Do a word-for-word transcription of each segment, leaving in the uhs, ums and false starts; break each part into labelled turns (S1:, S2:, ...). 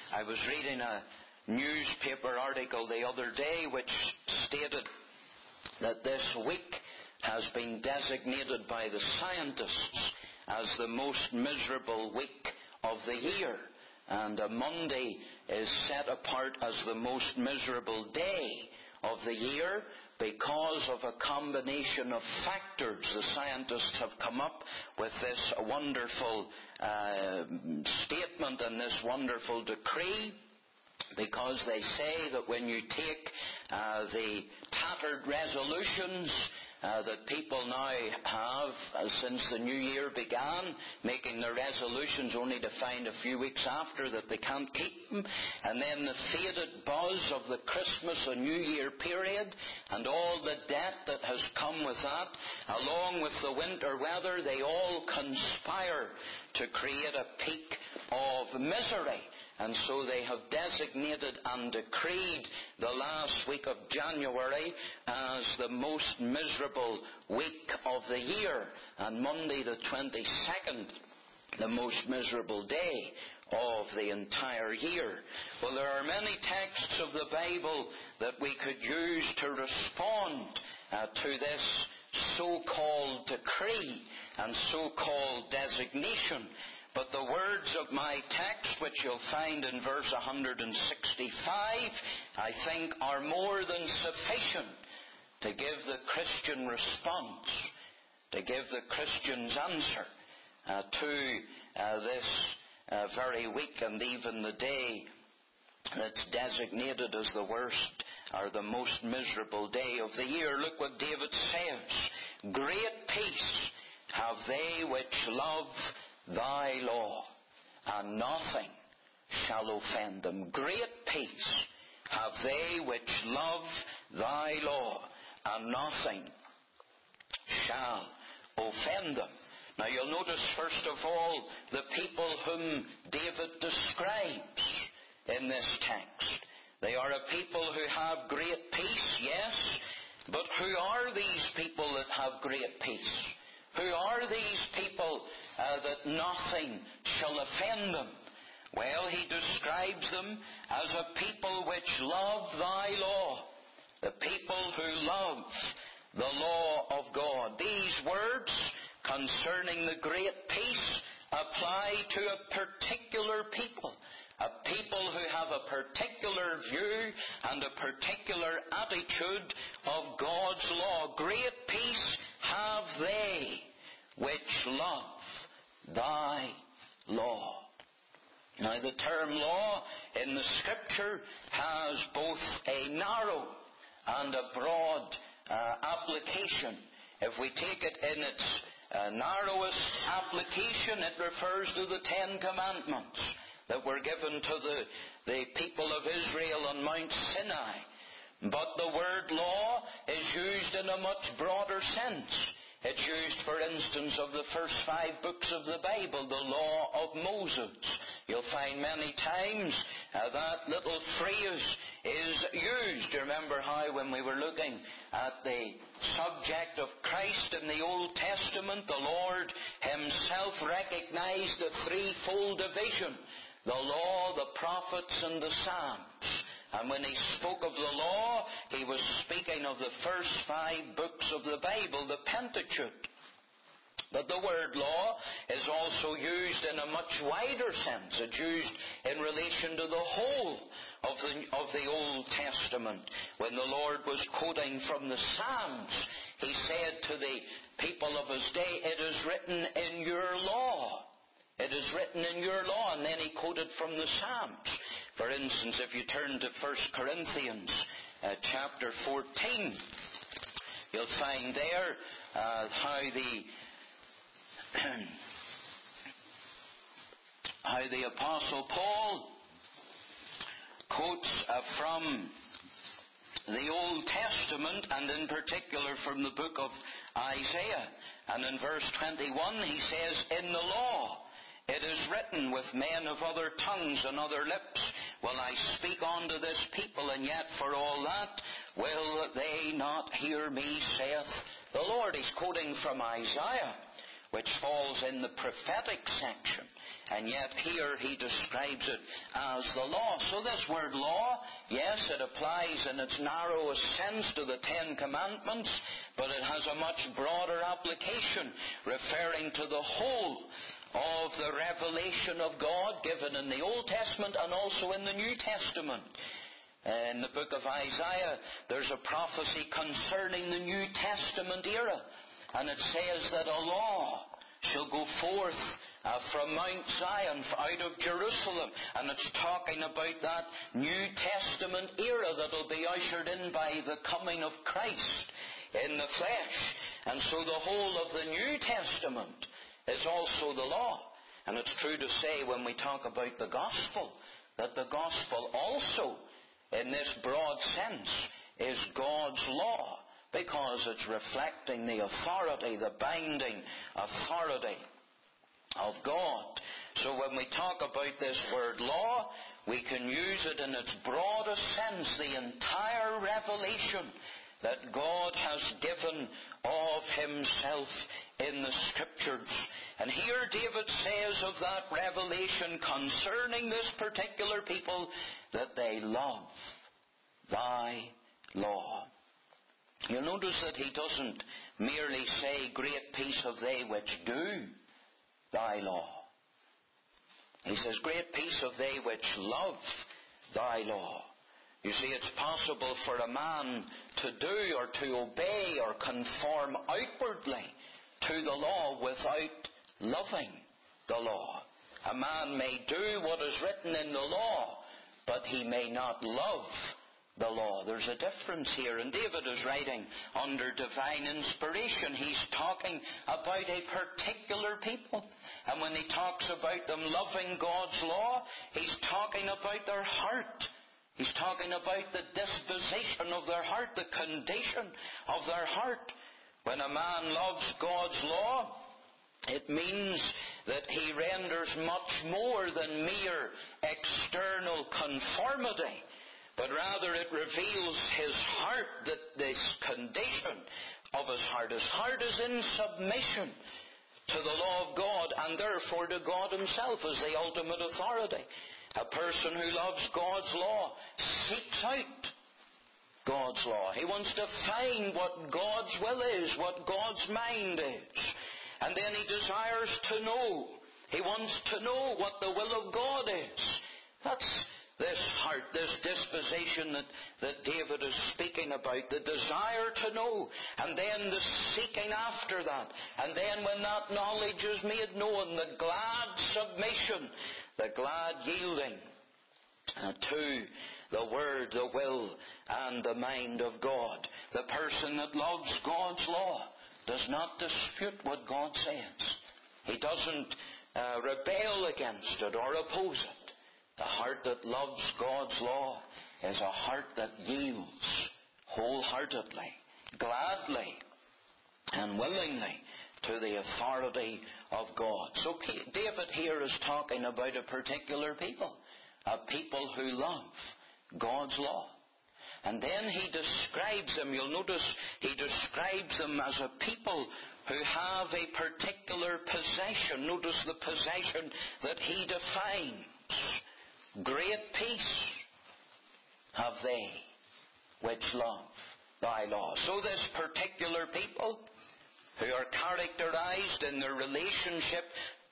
S1: I was reading a newspaper article the other day which stated that this week has been designated by the scientists as the most miserable week of the year. And a Monday is set apart as the most miserable day of the year because of a combination of factors. The scientists have come up with this wonderful uh, statement and this wonderful decree, because they say that when you take uh, the tattered resolutions uh, that people now have uh, since the new year began, making their resolutions only to find a few weeks after that they can't keep them, and then the faded buzz of the Christmas and New Year period, and all the debt that has come with that, along with the winter weather, they all conspire to create a peak of misery. And so they have designated and decreed the last week of January as the most miserable week of the year, and Monday the twenty-second the most miserable day of the entire year. Well, there are many texts of the Bible that we could use to respond uh, to this so-called decree and so-called designation. But the words of my text, which you'll find in verse one sixty-five, I think are more than sufficient to give the Christian response, to give the Christian's answer uh, to uh, this uh, very week and even the day that's designated as the worst or the most miserable day of the year. Look what David says. Great peace have they which love Thy law, and nothing shall offend them. Great peace have they which love Thy law, and nothing shall offend them. Now you'll notice first of all the people whom David describes in this text. They are a people who have great peace, yes, but who are these people that have great peace? Who are these people uh, that nothing shall offend them? Well, he describes them as a people which love Thy law. The people who love the law of God. These words concerning the great peace apply to a particular people. A people who have a particular view and a particular attitude of God's law. Great peace have they which love Thy law. Now the term law in the Scripture has both a narrow and a broad uh, application. If we take it in its uh, narrowest application, it refers to the Ten Commandments that were given to the, the people of Israel on Mount Sinai. But the word law is used in a much broader sense. It's used, for instance, of the first five books of the Bible, the law of Moses. You'll find many times uh, that little phrase is used. You remember how when we were looking at the subject of Christ in the Old Testament, the Lord Himself recognized a threefold division: the law, the prophets, and the Psalms. And when He spoke of the law, He was speaking of the first five books of the Bible, the Pentateuch. But the word law is also used in a much wider sense. It's used in relation to the whole of the, of the Old Testament. When the Lord was quoting from the Psalms, He said to the people of His day, "It is written in your law. It is written in your law." And then He quoted from the Psalms. For instance, if you turn to First Corinthians uh, chapter fourteen, you'll find there uh, how the how the Apostle Paul quotes uh, from the Old Testament, and in particular from the book of Isaiah. And in verse twenty-one he says, "In the law it is written, with men of other tongues and other lips will I speak unto this people, and yet for all that will they not hear me, saith the Lord." He's quoting from Isaiah, which falls in the prophetic section. And yet here he describes it as the law. So this word law, yes, it applies in its narrowest sense to the Ten Commandments, but it has a much broader application, referring to the whole of the revelation of God given in the Old Testament and also in the New Testament. In the book of Isaiah, there's a prophecy concerning the New Testament era, and it says that a law shall go forth Uh, from Mount Zion, out of Jerusalem. And it's talking about that New Testament era that will be ushered in by the coming of Christ in the flesh. And so the whole of the New Testament is also the law. And it's true to say when we talk about the gospel, that the gospel also, in this broad sense, is God's law, because it's reflecting the authority, the binding authority of God. So when we talk about this word law, we can use it in its broadest sense, the entire revelation that God has given of Himself in the Scriptures. And here David says of that revelation concerning this particular people that they love Thy law. You'll notice that he doesn't merely say, great peace have they which do Thy law. He says, great peace have they which love Thy law. You see, it's possible for a man to do or to obey or conform outwardly to the law without loving the law. A man may do what is written in the law, but he may not love the law. There's a difference here, and David is writing under divine inspiration. He's talking about a particular people, and when he talks about them loving God's law, he's talking about their heart. He's talking about the disposition of their heart, the condition of their heart. When a man loves God's law, it means that he renders much more than mere external conformity, but rather it reveals his heart, that this condition of his heart. His heart is in submission to the law of God, and therefore to God Himself as the ultimate authority. A person who loves God's law seeks out God's law. He wants to find what God's will is, what God's mind is. And then he desires to know. He wants to know what the will of God is. That's this heart, this disposition that, that David is speaking about. The desire to know. And then the seeking after that. And then when that knowledge is made known, the glad submission, the glad yielding uh, to the Word, the will, and the mind of God. The person that loves God's law does not dispute what God says. He doesn't uh, rebel against it or oppose it. The heart that loves God's law is a heart that yields wholeheartedly, gladly, and willingly to the authority of God. So David here is talking about a particular people, a people who love God's law. And then he describes them, you'll notice he describes them as a people who have a particular possession. Notice the possession that he defines. Great peace have they which love Thy law. So this particular people, who are characterized in their relationship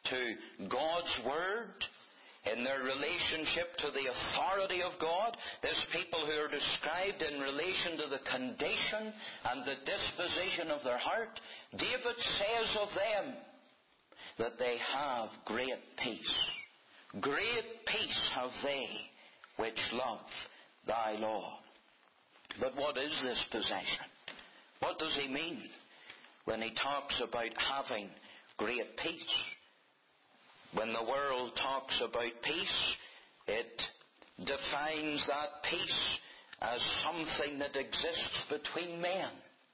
S1: to God's Word, in their relationship to the authority of God, this people who are described in relation to the condition and the disposition of their heart, David says of them that they have great peace. Great peace have they which love Thy law. But what is this possession? What does he mean when he talks about having great peace? When the world talks about peace, it defines that peace as something that exists between men.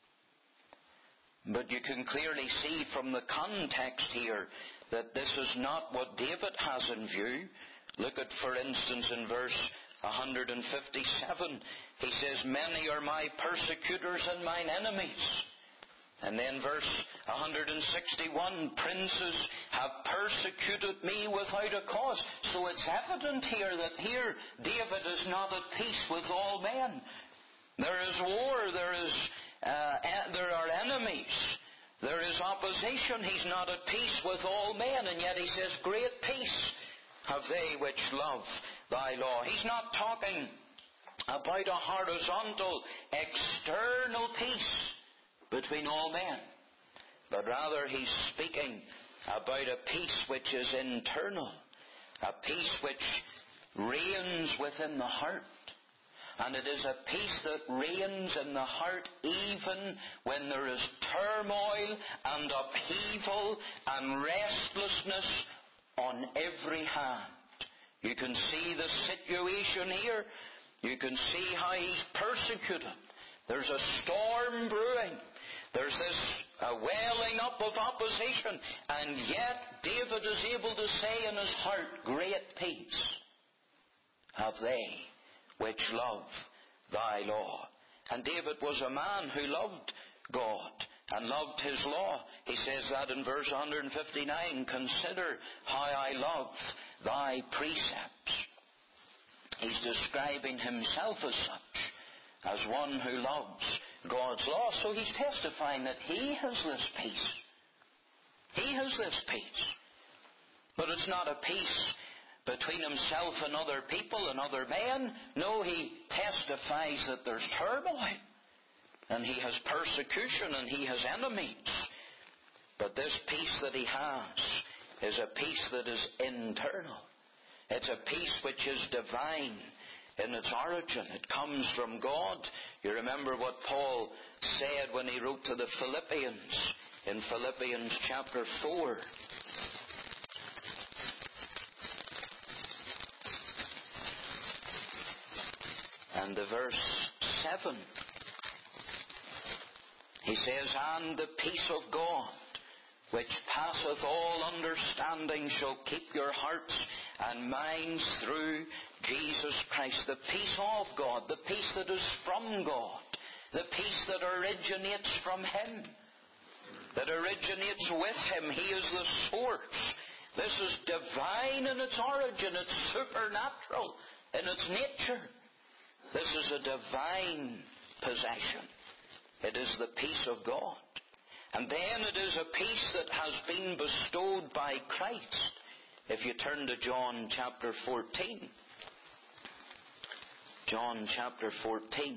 S1: But you can clearly see from the context here that this is not what David has in view. Look at, for instance, in verse one fifty-seven, he says, many are my persecutors and mine enemies. And then verse one sixty-one, princes have persecuted me without a cause. So it's evident here that here David is not at peace with all men. There is war, there is uh, there are enemies, there is opposition. He's not at peace with all men, and yet he says, great peace have they which love thy law. He's not talking about a horizontal, external peace between all men, but rather he's speaking about a peace which is internal, a peace which reigns within the heart. And it is a peace that reigns in the heart even when there is turmoil and upheaval and restlessness on every hand. You can see the situation here. You can see how he's persecuted. There's a storm brewing. There's this uh, welling up of opposition. And yet David is able to say in his heart, great peace have they which love thy law. And David was a man who loved God and loved his law. He says that in verse one fifty-nine, consider how I love thy precepts. He's describing himself as such, as one who loves God's law. So he's testifying that he has this peace. He has this peace. But it's not a peace between himself and other people and other men. No, he testifies that there's turmoil, and he has persecution, and he has enemies. But this peace that he has is a peace that is internal. It's a peace which is divine in its origin. It comes from God. You remember what Paul said when he wrote to the Philippians in Philippians chapter four. And the verse seven. He says, and the peace of God, which passeth all understanding, shall keep your hearts and minds through Jesus Christ. The peace of God, the peace that is from God, the peace that originates from Him, that originates with Him. He is the source. This is divine in its origin. It's supernatural in its nature. This is a divine possession. It is the peace of God. And then it is a peace that has been bestowed by Christ. If you turn to John chapter fourteen. John chapter fourteen.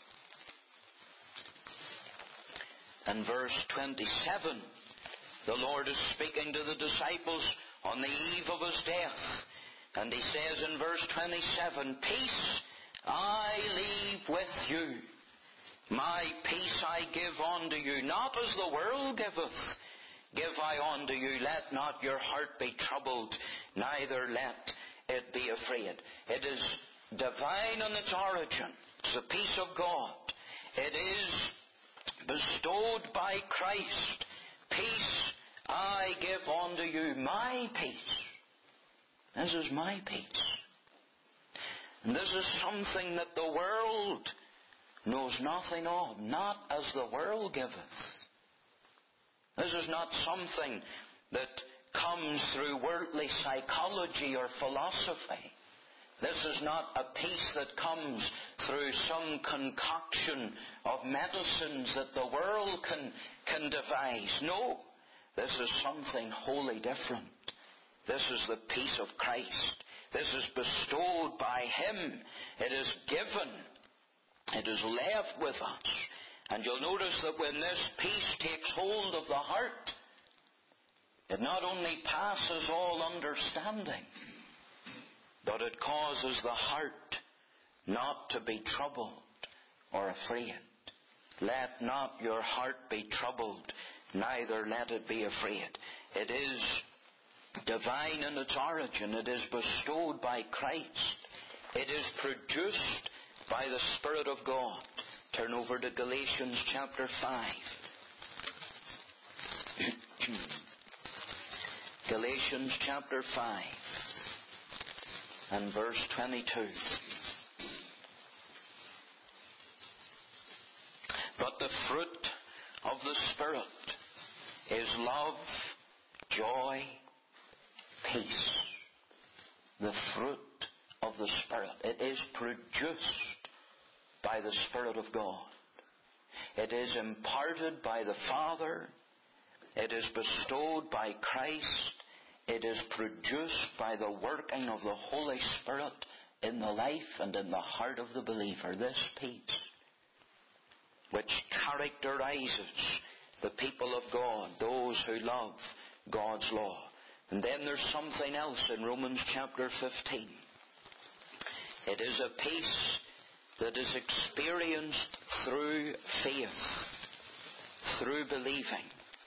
S1: And verse twenty-seven. The Lord is speaking to the disciples on the eve of His death. And He says in verse twenty-seven, peace I leave with you. My peace I give unto you, not as the world giveth, give I unto you. Let not your heart be troubled, neither let it be afraid. It is divine in its origin. It's the peace of God. It is bestowed by Christ. Peace I give unto you, my peace. This is my peace. And this is something that the world knows nothing of, not as the world giveth. This is not something that comes through worldly psychology or philosophy. This is not a peace that comes through some concoction of medicines that the world can, can devise. No, this is something wholly different. This is the peace of Christ. This is bestowed by Him. It is given. It is left with us. And you'll notice that when this peace takes hold of the heart, it not only passes all understanding, but it causes the heart not to be troubled or afraid. Let not your heart be troubled, neither let it be afraid. It is divine in its origin. It is bestowed by Christ. It is produced by the Spirit of God. Turn over to Galatians chapter five. Galatians chapter five and verse twenty-two. But the fruit of the Spirit is love, joy, peace. The fruit of the Spirit. It is produced by the Spirit of God. It is imparted by the Father. It is bestowed by Christ. It is produced by the working of the Holy Spirit in the life and in the heart of the believer. This peace, which characterizes the people of God, those who love God's law. And then there's something else in Romans chapter fifteen. It is a peace that is experienced through faith, through believing.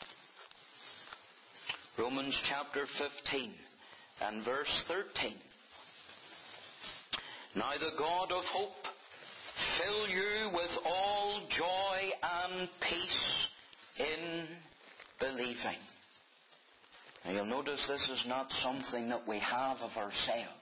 S1: Romans chapter fifteen and verse thirteen. Now the God of hope fill you with all joy and peace in believing. Now you'll notice this is not something that we have of ourselves.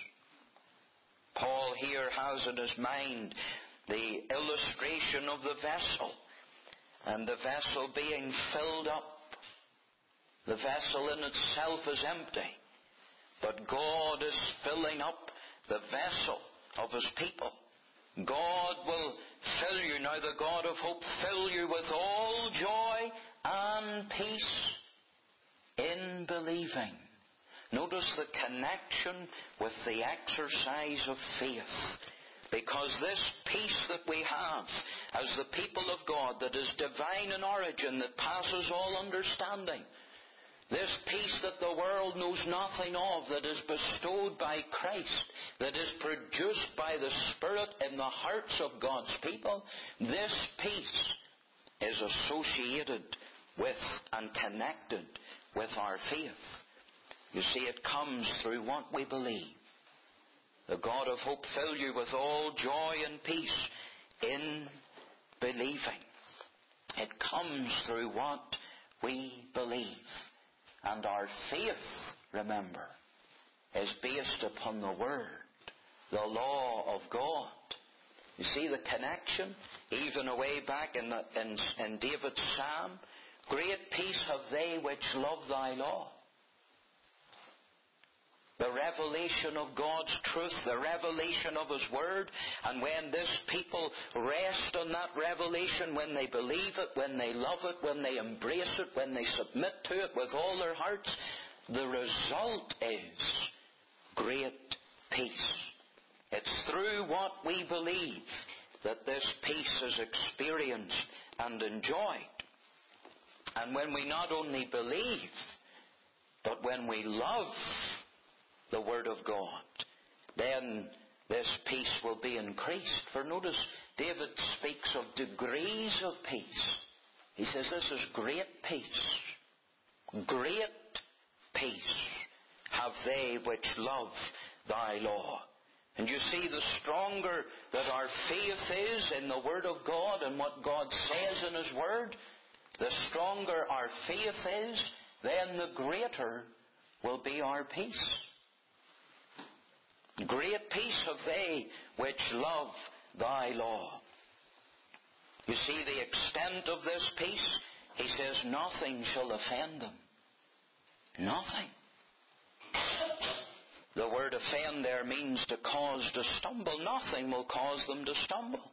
S1: Paul here has in his mind the illustration of the vessel, and the vessel being filled up. The vessel in itself is empty, but God is filling up the vessel of His people. God will fill you. Now the God of hope fill you with all joy and peace in believing. Notice the connection with the exercise of faith. Because this peace that we have as the people of God, that is divine in origin, that passes all understanding, this peace that the world knows nothing of, that is bestowed by Christ, that is produced by the Spirit in the hearts of God's people, this peace is associated with and connected with our faith. You see, it comes through what we believe. The God of hope fill you with all joy and peace in believing. It comes through what we believe. And our faith, remember, is based upon the Word, the law of God. You see the connection? Even away back in, the, in, in David's psalm, great peace have they which love thy law. The revelation of God's truth, the revelation of His Word. And when this people rest on that revelation, when they believe it, when they love it, when they embrace it, when they submit to it with all their hearts, the result is great peace. It's through what we believe that this peace is experienced and enjoyed. And when we not only believe, but when we love the Word of God, then this peace will be increased. For notice, David speaks of degrees of peace. He says this is great peace. Great peace have they which love thy law. And you see, the stronger that our faith is in the Word of God and what God says in His Word, the stronger our faith is, then the greater will be our peace. Great peace have they which love thy law. You see the extent of this peace? He says, nothing shall offend them. Nothing. The word offend there means to cause to stumble. Nothing will cause them to stumble.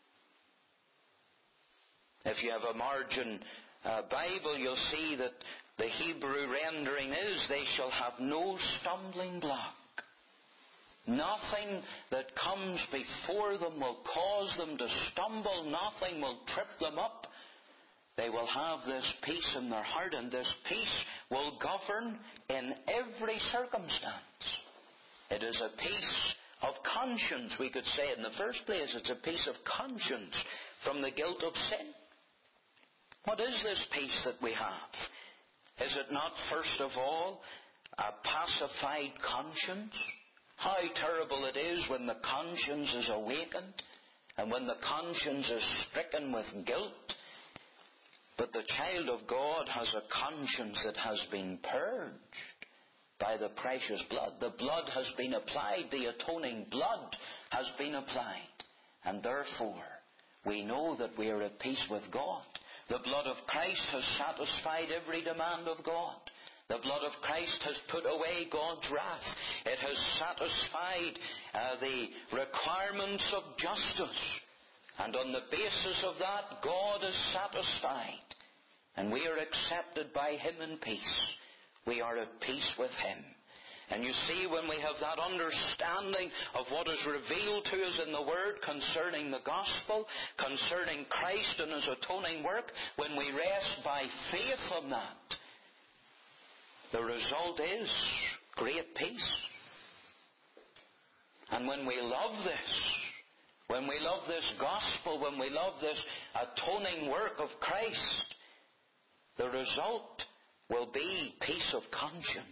S1: If you have a margin uh, Bible, you'll see that the Hebrew rendering is, they shall have no stumbling block. Nothing that comes before them will cause them to stumble. Nothing will trip them up. They will have this peace in their heart, and this peace will govern in every circumstance. It is a peace of conscience, we could say. In the first place, it's a peace of conscience from the guilt of sin. What is this peace that we have? Is it not, first of all, a pacified conscience? How terrible it is when the conscience is awakened and when the conscience is stricken with guilt. But the child of God has a conscience that has been purged by the precious blood. The blood has been applied. The atoning blood has been applied. And therefore, we know that we are at peace with God. The blood of Christ has satisfied every demand of God. The blood of Christ has put away God's wrath. It has satisfied uh, the requirements of justice. And on the basis of that, God is satisfied. And we are accepted by Him in peace. We are at peace with Him. And you see, when we have that understanding of what is revealed to us in the Word concerning the gospel, concerning Christ and His atoning work, when we rest by faith on that, the result is great peace. And when we love this, when we love this gospel, when we love this atoning work of Christ, the result will be peace of conscience.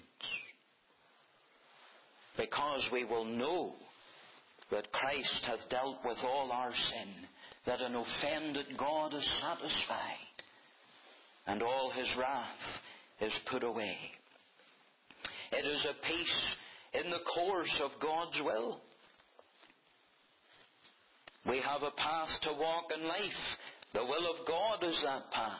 S1: Because we will know that Christ hath dealt with all our sin, that an offended God is satisfied, and all His wrath is put away. It is a peace in the course of God's will. We have a path to walk in life. The will of God is that path.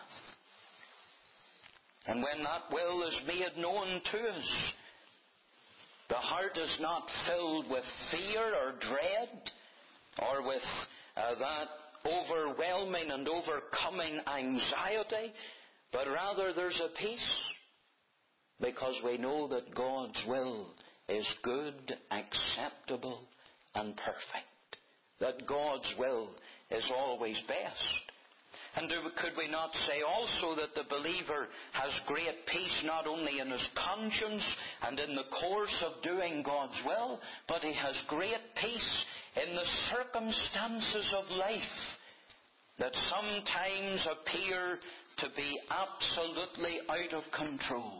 S1: And when that will is made known to us, the heart is not filled with fear or dread or with uh, that overwhelming and overcoming anxiety, but rather there's a peace because we know that God's will is good, acceptable, and perfect. That God's will is always best. And do, could we not say also that the believer has great peace not only in his conscience and in the course of doing God's will, but he has great peace in the circumstances of life that sometimes appear to be absolutely out of control.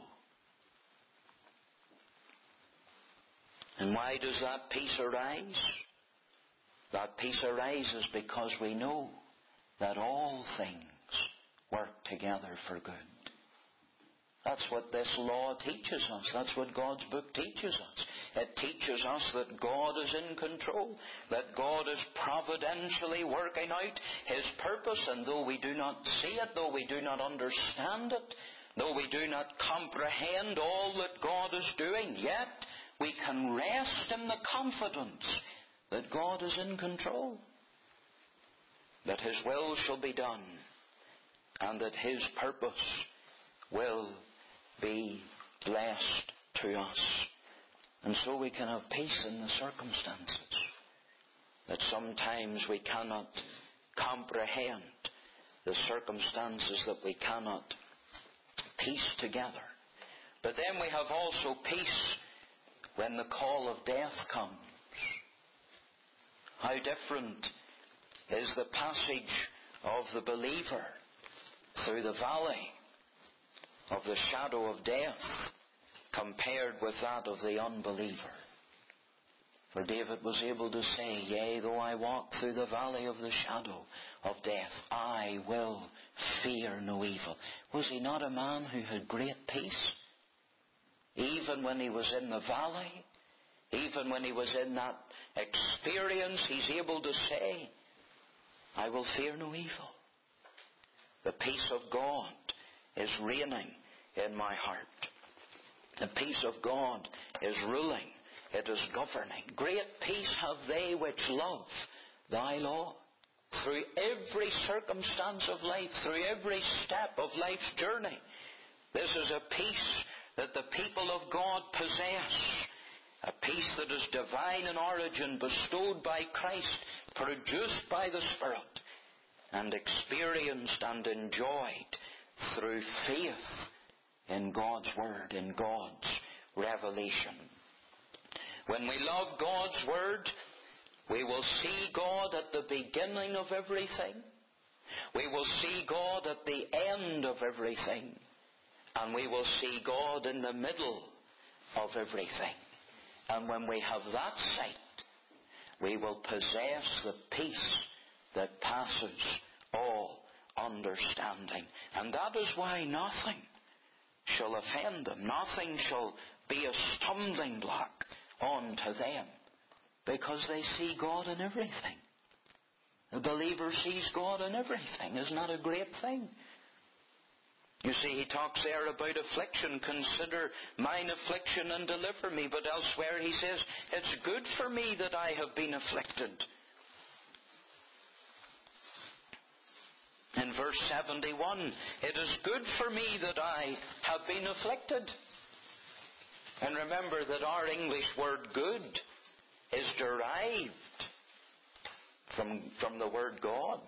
S1: And why does that peace arise? That peace arises because we know that all things work together for good. That's what this law teaches us. That's what God's book teaches us. It teaches us that God is in control, that God is providentially working out His purpose, and though we do not see it, though we do not understand it, though we do not comprehend all that God is doing, yet we can rest in the confidence that God is in control, that His will shall be done, and that His purpose will be blessed to us. And so we can have peace in the circumstances that sometimes we cannot comprehend, the circumstances that we cannot piece together. But then we have also peace when the call of death comes. How different is the passage of the believer through the valley of the shadow of death compared with that of the unbeliever. For David was able to say, yea, though I walk through the valley of the shadow of death, I will fear no evil. Was he not a man who had great peace? Even when he was in the valley, even when he was in that experience, he's able to say, I will fear no evil. The peace of God is reigning in my heart. The peace of God is ruling. It is governing. Great peace have they which love thy law. Through every circumstance of life, through every step of life's journey, this is a peace that the people of God possess. A peace that is divine in origin, bestowed by Christ, produced by the Spirit, and experienced and enjoyed through faith in God's Word, in God's revelation. When we love God's Word, we will see God at the beginning of everything. We will see God at the end of everything. And we will see God in the middle of everything. And when we have that sight, we will possess the peace that passes all understanding. And that is why nothing shall offend them. Nothing shall be a stumbling block unto them, because they see God in everything. The believer sees God in everything. Isn't that a great thing? You see, he talks there about affliction. Consider mine affliction and deliver me. But elsewhere he says, it's good for me that I have been afflicted. In verse seventy-one, it is good for me that I have been afflicted. And remember that our English word good is derived from, from the word God.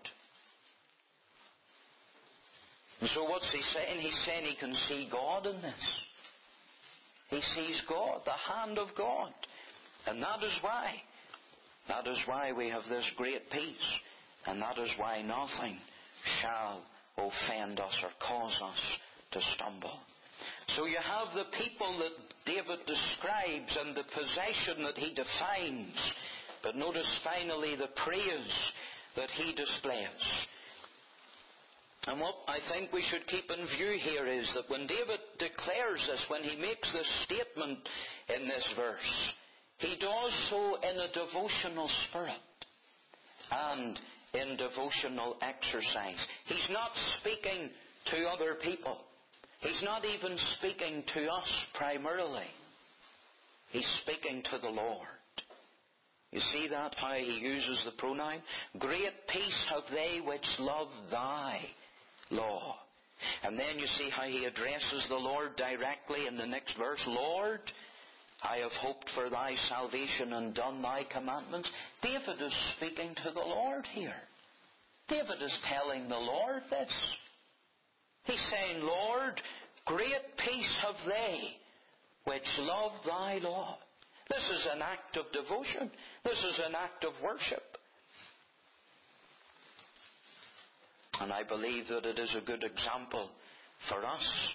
S1: And so what's he saying? He's saying he can see God in this. He sees God, the hand of God. And that is why. That is why we have this great peace. And that is why nothing shall offend us or cause us to stumble. So you have the people that David describes and the possession that he defines. But notice finally the praise that he displays. And what I think we should keep in view here is that when David declares this, when he makes this statement in this verse, he does so in a devotional spirit and in devotional exercise. He's not speaking to other people. He's not even speaking to us primarily. He's speaking to the Lord. You see that, how he uses the pronoun? Great peace have they which love thy law. And then you see how he addresses the Lord directly in the next verse. Lord, I have hoped for thy salvation and done thy commandments. David is speaking to the Lord here. David is telling the Lord this. He's saying, Lord, great peace have they which love thy law. This is an act of devotion. This is an act of worship. And I believe that it is a good example for us.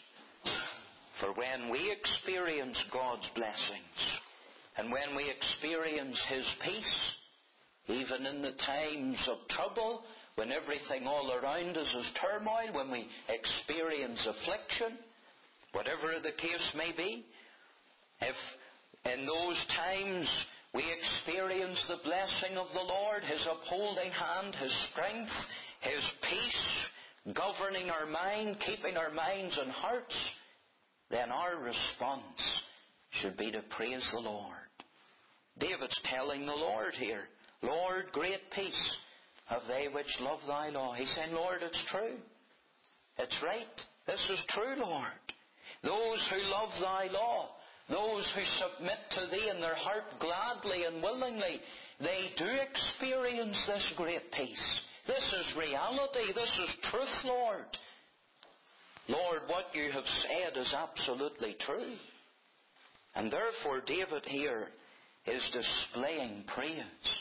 S1: For when we experience God's blessings, and when we experience His peace, even in the times of trouble, when everything all around us is turmoil, when we experience affliction, whatever the case may be, if in those times we experience the blessing of the Lord, His upholding hand, His strength, His peace, governing our mind, keeping our minds and hearts, then our response should be to praise the Lord. David's telling the Lord here, Lord, great peace have they which love thy law. He's saying, Lord, it's true. It's right. This is true, Lord. Those who love thy law, those who submit to thee in their heart gladly and willingly, they do experience this great peace. This is reality. This is truth, Lord. Lord, what you have said is absolutely true. And therefore David here is displaying praise.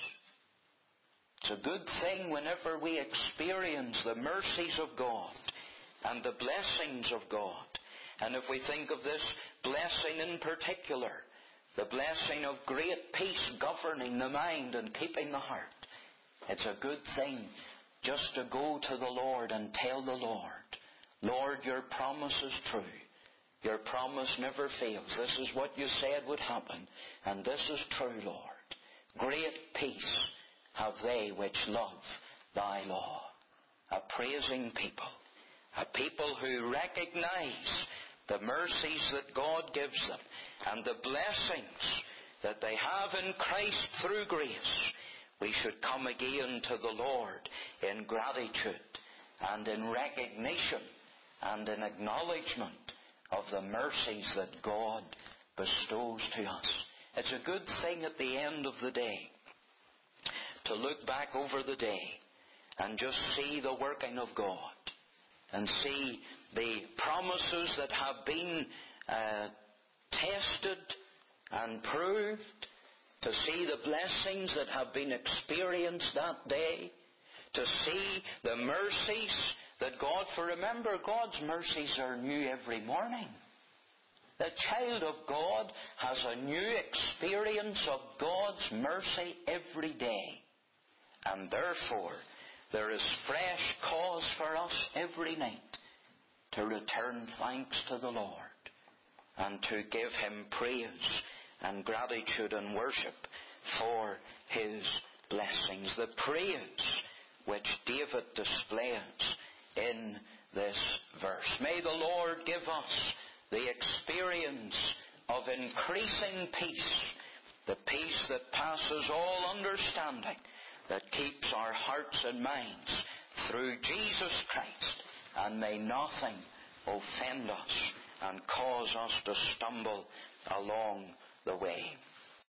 S1: It's a good thing whenever we experience the mercies of God and the blessings of God. And if we think of this blessing in particular, the blessing of great peace governing the mind and keeping the heart, it's a good thing just to go to the Lord and tell the Lord, Lord, your promise is true. Your promise never fails. This is what you said would happen. And this is true, Lord. Great peace have they which love thy law. A praising people. A people who recognize the mercies that God gives them and the blessings that they have in Christ through grace. We should come again to the Lord in gratitude and in recognition and in acknowledgement of the mercies that God bestows to us. It's a good thing at the end of the day to look back over the day and just see the working of God and see the promises that have been uh, tested and proved, to see the blessings that have been experienced that day, to see the mercies that God, for remember, God's mercies are new every morning. The child of God has a new experience of God's mercy every day. And therefore, there is fresh cause for us every night to return thanks to the Lord and to give Him praise and gratitude and worship for His blessings. The praise which David displays in this verse. May the Lord give us the experience of increasing peace, the peace that passes all understanding, that keeps our hearts and minds through Jesus Christ, and may nothing offend us and cause us to stumble along the way.